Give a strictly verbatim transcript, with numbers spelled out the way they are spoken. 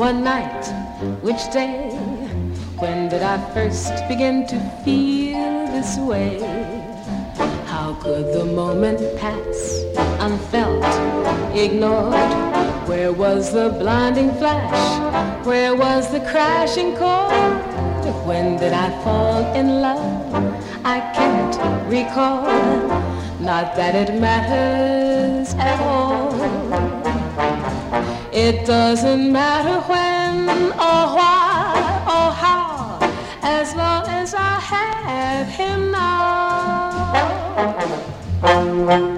one night, which day, when did I first begin to feel this way? How could the moment pass unfelt, ignored? Where was the blinding flash? Where was the crashing chord? When did I fall in love? I can't recall. Not that it matters at all. It doesn't matter when or why or how, as long as I have him now.